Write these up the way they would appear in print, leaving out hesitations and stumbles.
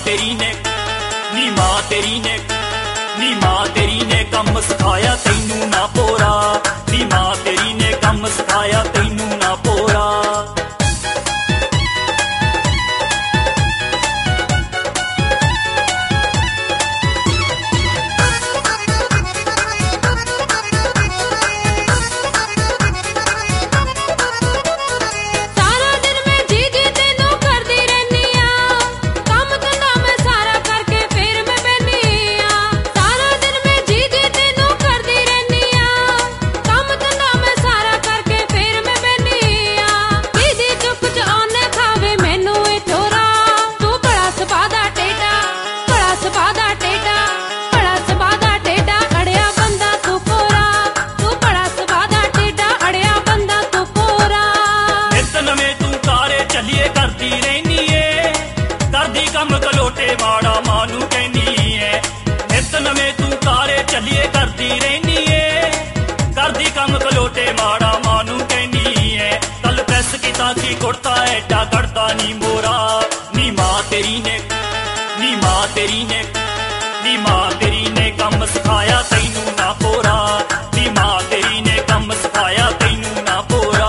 तेरी ने नी मां तेरी ने नी मां तेरी ने कम सिखाया तैनू ना पोरा नी मां तेरी ने कम सिखाया तैनू ना पोरा। कम कलोटे माड़ा मानू कहनी है नित नवें तू तारे चलिए करती रहनी है करदी कम कलोटे माड़ा मानू कहनी है कल प्रेस किता की कुड़ता एडा करता नी मोरा नी मां तेरी ने नी मां तेरी ने नी मां तेरी ने कम सिखाया तैनू ना पोरा नी मां तेरी ने कम सिखाया तैनू ना पोरा।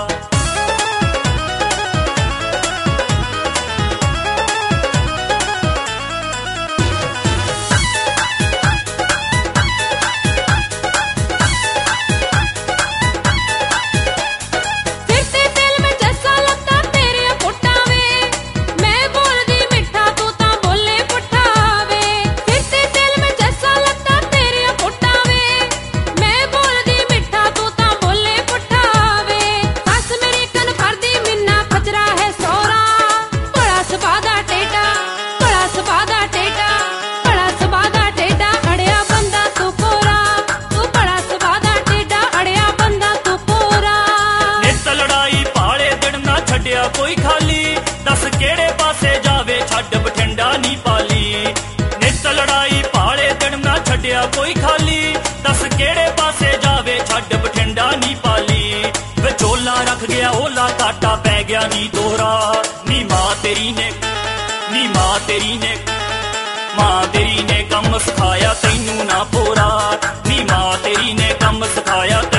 कोई खाली दस केड़े पासे जावे छड्ड बठिंडा नी पाली नित लड़ाई पाले दिन ना छड्डिया कोई खाली दस केड़े पासे जावे छड्ड बठिंडा नी पाली विचोला रख गया ओला काटा पै गया नी दोहरा नी मां तेरी ने नी मां तेरी ने मां तेरी ने कम सिखाया तैनू ना पोरा नी मां तेरी ने कम सिखाया